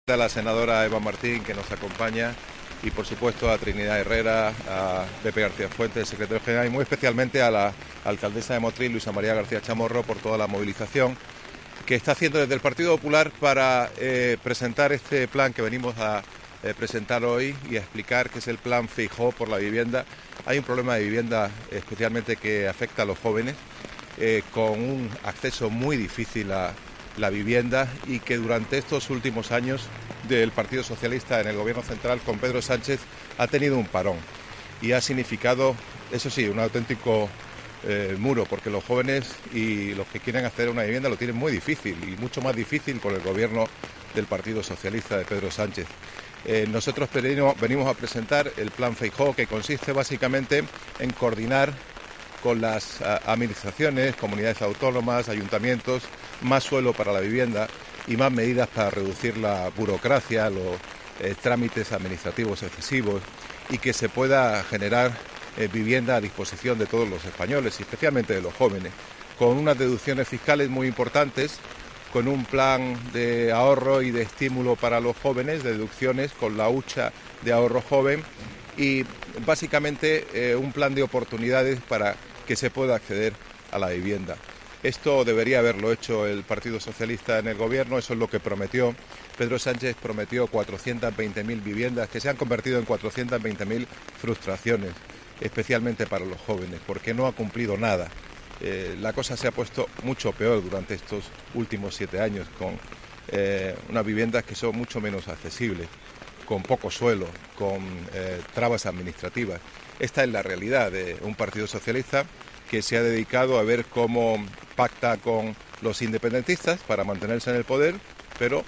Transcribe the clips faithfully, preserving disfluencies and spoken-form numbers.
A la senadora Eva Martín, que nos acompaña, y por supuesto a Trinidad Herrera, a Pepe García Fuentes, el secretario general, y muy especialmente a la alcaldesa de Motril, Luisa María García Chamorro, por toda la movilización que está haciendo desde el Partido Popular para eh, presentar este plan que venimos a eh, presentar hoy y a explicar que es el plan Feijóo por la vivienda. Hay un problema de vivienda especialmente que afecta a los jóvenes, eh, con un acceso muy difícil a la vivienda, y que durante estos últimos años del Partido Socialista en el Gobierno central con Pedro Sánchez ha tenido un parón y ha significado, eso sí, un auténtico eh, muro, porque los jóvenes y los que quieren acceder a una vivienda lo tienen muy difícil, y mucho más difícil con el Gobierno del Partido Socialista de Pedro Sánchez. Eh, nosotros venimos, venimos a presentar el plan Feijóo, que consiste básicamente en coordinar con las administraciones, comunidades autónomas, ayuntamientos, más suelo para la vivienda y más medidas para reducir la burocracia, los eh, trámites administrativos excesivos, y que se pueda generar eh, vivienda a disposición de todos los españoles, y especialmente de los jóvenes, con unas deducciones fiscales muy importantes, con un plan de ahorro y de estímulo para los jóvenes, de deducciones con la hucha de ahorro joven, y básicamente eh, un plan de oportunidades para que se pueda acceder a la vivienda. Esto debería haberlo hecho el Partido Socialista en el Gobierno, eso es lo que prometió. Pedro Sánchez prometió cuatrocientas veinte mil viviendas, que se han convertido en cuatrocientas veinte mil frustraciones, especialmente para los jóvenes, porque no ha cumplido nada. Eh, la cosa se ha puesto mucho peor durante estos últimos siete años, con eh, unas viviendas que son mucho menos accesibles, con poco suelo, con eh, trabas administrativas. Esta es la realidad de un Partido Socialista que se ha dedicado a ver cómo pacta con los independentistas para mantenerse en el poder, pero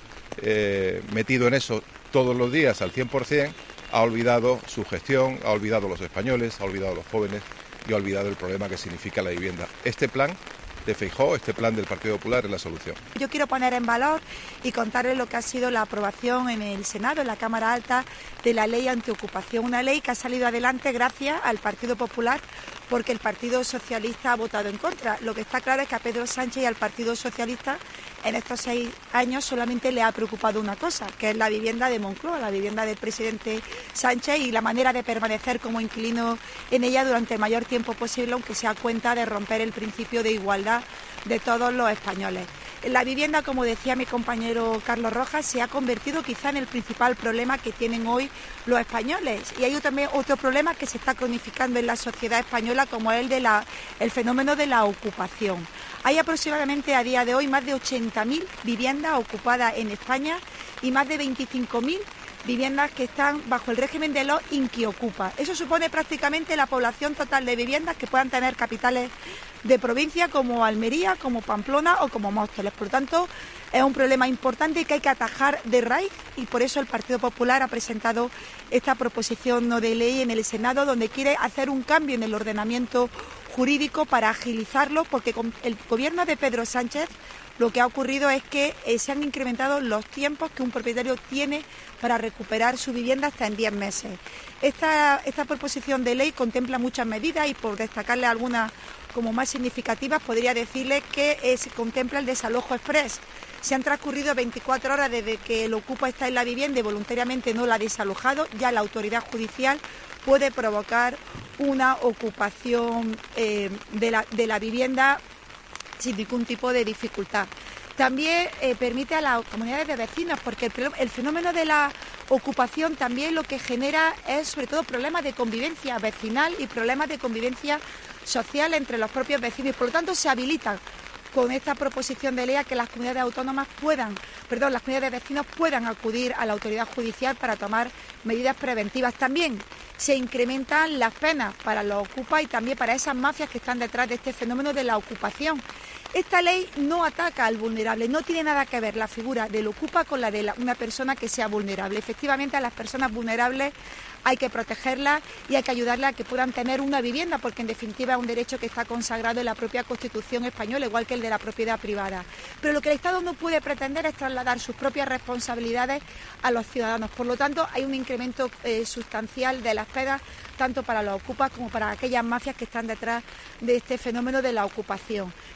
eh, metido en eso todos los días al cien por cien, ha olvidado su gestión, ha olvidado a los españoles, ha olvidado a los jóvenes y ha olvidado el problema que significa la vivienda. Este plan de Feijóo, este plan del Partido Popular, es la solución. Yo quiero poner en valor y contarles lo que ha sido la aprobación en el Senado, en la Cámara Alta, de la ley antiocupación. Una ley que ha salido adelante gracias al Partido Popular, porque el Partido Socialista ha votado en contra. Lo que está claro es que a Pedro Sánchez y al Partido Socialista en estos seis años solamente le ha preocupado una cosa, que es la vivienda de Moncloa, la vivienda del presidente Sánchez, y la manera de permanecer como inquilino en ella durante el mayor tiempo posible, aunque sea a cuenta de romper el principio de igualdad de todos los españoles. La vivienda, como decía mi compañero Carlos Rojas, se ha convertido quizá en el principal problema que tienen hoy los españoles. Y hay también otro problema que se está cronificando en la sociedad española, como es el, de la, el fenómeno de la ocupación. Hay aproximadamente a día de hoy más de ochenta mil viviendas ocupadas en España y más de veinticinco mil viviendas que están bajo el régimen de los inquiocupas. Eso supone prácticamente la población total de viviendas que puedan tener capitales de provincia como Almería, como Pamplona o como Móstoles. Por lo tanto, es un problema importante y que hay que atajar de raíz, y por eso el Partido Popular ha presentado esta proposición no de ley en el Senado, donde quiere hacer un cambio en el ordenamiento jurídico para agilizarlo, porque con el gobierno de Pedro Sánchez lo que ha ocurrido es que eh, se han incrementado los tiempos que un propietario tiene para recuperar su vivienda hasta en diez meses. Esta, esta proposición de ley contempla muchas medidas, y por destacarle algunas como más significativas podría decirle que eh, se contempla el desalojo exprés. Se han transcurrido veinticuatro horas desde que el ocupa está en la vivienda y voluntariamente no la ha desalojado, ya la autoridad judicial puede provocar una ocupación eh, de, la, de la vivienda sin ningún tipo de dificultad. También eh, permite a las comunidades de vecinos, porque el, el fenómeno de la ocupación también lo que genera es sobre todo problemas de convivencia vecinal y problemas de convivencia social entre los propios vecinos, y por lo tanto se habilitan con esta proposición de ley a que las comunidades autónomas puedan, perdón, las comunidades de vecinos puedan acudir a la autoridad judicial para tomar medidas preventivas. También se incrementan las penas para los ocupas y también para esas mafias que están detrás de este fenómeno de la ocupación. Esta ley no ataca al vulnerable, no tiene nada que ver la figura del ocupa con la de la, una persona que sea vulnerable. Efectivamente, a las personas vulnerables hay que protegerlas y hay que ayudarlas a que puedan tener una vivienda, porque en definitiva es un derecho que está consagrado en la propia Constitución española, igual que el de la propiedad privada. Pero lo que el Estado no puede pretender es trasladar sus propias responsabilidades a los ciudadanos. Por lo tanto, hay un incremento eh, sustancial de las penas, tanto para los ocupas como para aquellas mafias que están detrás de este fenómeno de la ocupación. También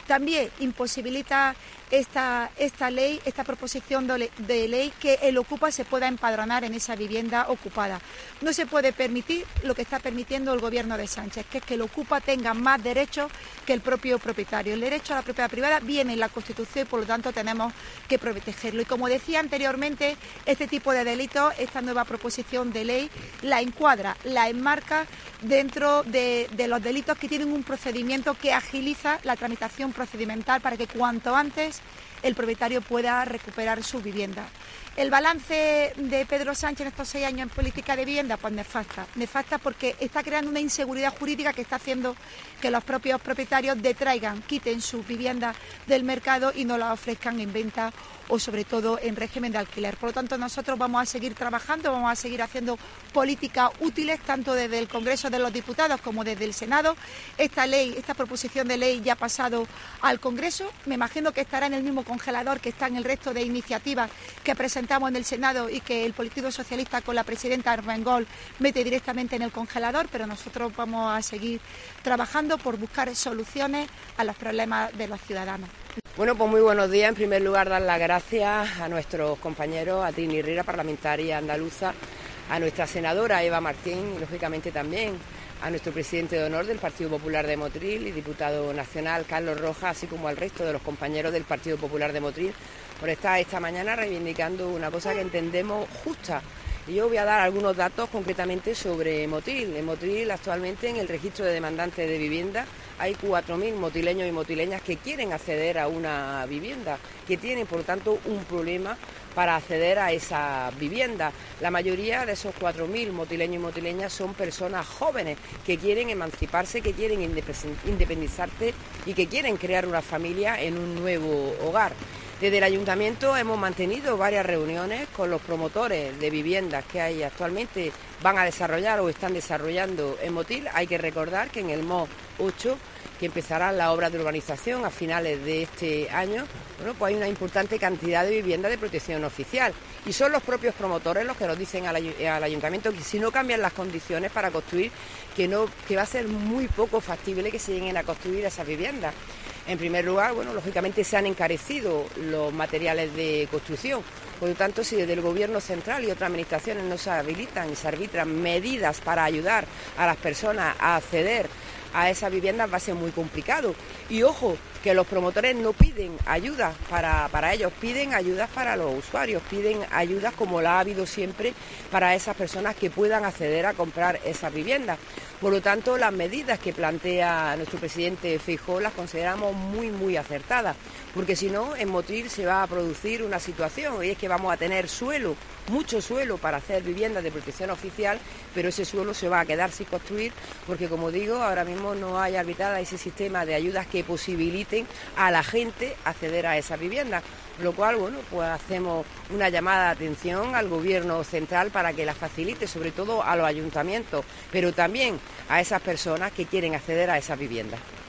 qué imposibilita esta, esta ley, esta proposición de, de ley, que el Ocupa se pueda empadronar en esa vivienda ocupada? No se puede permitir lo que está permitiendo el gobierno de Sánchez, que es que el Ocupa tenga más derechos que el propio propietario. El derecho a la propiedad privada viene en la Constitución y por lo tanto tenemos que protegerlo. Y como decía anteriormente, este tipo de delitos, esta nueva proposición de ley la encuadra, la enmarca dentro de, de los delitos que tienen un procedimiento que agiliza la tramitación procedimental para que cuanto antes el propietario pueda recuperar su vivienda. El balance de Pedro Sánchez en estos seis años en política de vivienda, pues nefasta. Nefasta porque está creando una inseguridad jurídica que está haciendo que los propios propietarios detraigan, quiten sus viviendas del mercado y no las ofrezcan en venta o sobre todo en régimen de alquiler. Por lo tanto, nosotros vamos a seguir trabajando, vamos a seguir haciendo políticas útiles tanto desde el Congreso de los Diputados como desde el Senado. Esta ley, esta proposición de ley ya ha pasado al Congreso. Me imagino que estará en el mismo congelador que está en el resto de iniciativas que presentamos en el Senado y que el Partido Socialista con la presidenta Armengol mete directamente en el congelador, pero nosotros vamos a seguir trabajando por buscar soluciones a los problemas de los ciudadanos. Bueno, pues muy buenos días. En primer lugar, dar las gracias a nuestros compañeros, a Trini Riera, parlamentaria andaluza, a nuestra senadora Eva Martín y, lógicamente, también a nuestro presidente de honor del Partido Popular de Motril y diputado nacional, Carlos Rojas, así como al resto de los compañeros del Partido Popular de Motril, por estar esta mañana reivindicando una cosa que entendemos justa. Y yo voy a dar algunos datos concretamente sobre Motril. En Motril, actualmente, en el registro de demandantes de vivienda, hay cuatro mil motileños y motileñas que quieren acceder a una vivienda, que tienen, por lo tanto, un problema para acceder a esa vivienda. La mayoría de esos cuatro mil motileños y motileñas son personas jóvenes que quieren emanciparse, que quieren independizarse y que quieren crear una familia en un nuevo hogar. Desde el Ayuntamiento hemos mantenido varias reuniones con los promotores de viviendas que hay actualmente, van a desarrollar o están desarrollando en Motril. Hay que recordar que en el M O ocho, que empezarán las obras de urbanización a finales de este año, bueno, pues hay una importante cantidad de viviendas de protección oficial. Y son los propios promotores los que nos dicen al, al Ayuntamiento que si no cambian las condiciones para construir, que, no, que va a ser muy poco factible que se lleguen a construir esas viviendas. En primer lugar, bueno, lógicamente se han encarecido los materiales de construcción. Por lo tanto, si desde el Gobierno central y otras administraciones no se habilitan y se arbitran medidas para ayudar a las personas a acceder a esas viviendas, va a ser muy complicado. Y ojo, que los promotores no piden ayudas para, para ellos, piden ayudas para los usuarios, piden ayudas como la ha habido siempre para esas personas que puedan acceder a comprar esas viviendas. Por lo tanto, las medidas que plantea nuestro presidente Feijóo las consideramos muy, muy acertadas, porque si no, en Motril se va a producir una situación, y es que vamos a tener suelo, mucho suelo para hacer viviendas de protección oficial, pero ese suelo se va a quedar sin construir, porque como digo, ahora mismo no hay arbitrada ese sistema de ayudas que posibiliten a la gente acceder a esas viviendas. Lo cual, bueno, pues hacemos una llamada de atención al Gobierno central para que la facilite, sobre todo a los ayuntamientos, pero también a esas personas que quieren acceder a esas viviendas.